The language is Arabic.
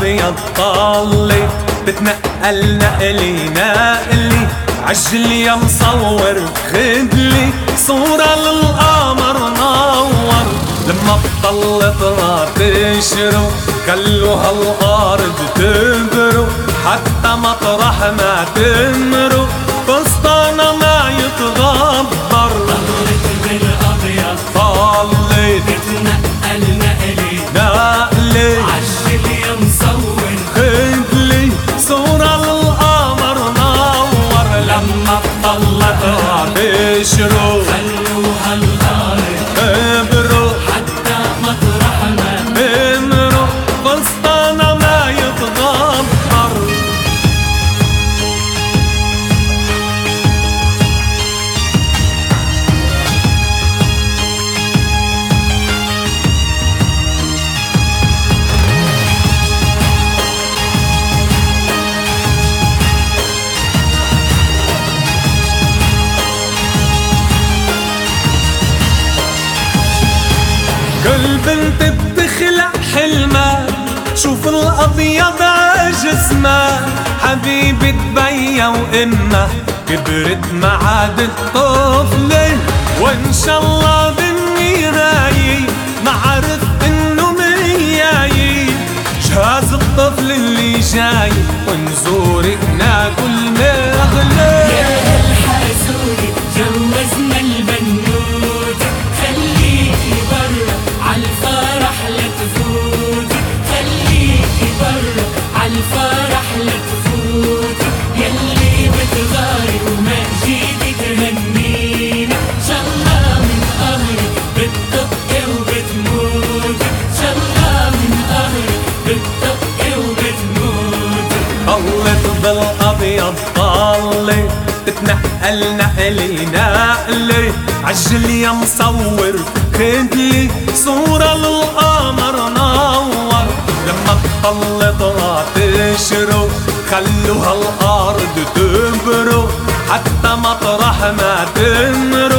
بالابيض طلي بتنقل نقلي عجل يا مصور خدلي صورة للقمر نور لما بطلتها تشرو خلوا هالارض تبرو حتى مطرح ما تمرو فستانة ما يتغبر. طلت بالابيض طلت بتنقل نقلي عجل يا مصور خدلي صورة للقمر نور لما بطلتها تشرو خلوها الارض تبرو حتى مطرح ما تمرو فستانة ما يتغبر. كل بنت بتخلق حلمها شوف الابيض عجسمها حبيبة بيا وامها كبرت ما عادت طفلة وان شاء الله بالنهاية ما عرف انه مياي جهاز الطفل اللي جاي ونزورك ناكل مغلى. يا الحسود جوزنا البنوت خليكي برا عالفرح لا تفوت خليكي برا عالفرح لا تفوت يلي بتغاري وما جيتي تهنينا شالله من قهرك بتدق وبتموت شالله من قهرك بتدق وبتموت. طلت بالابيض طلي تتنقل نقلي عجل يا مصور خدلي صورة للقمر نور لما بطلتها تشرو خلوها الارض تبرو حتى مطرح ما تمرو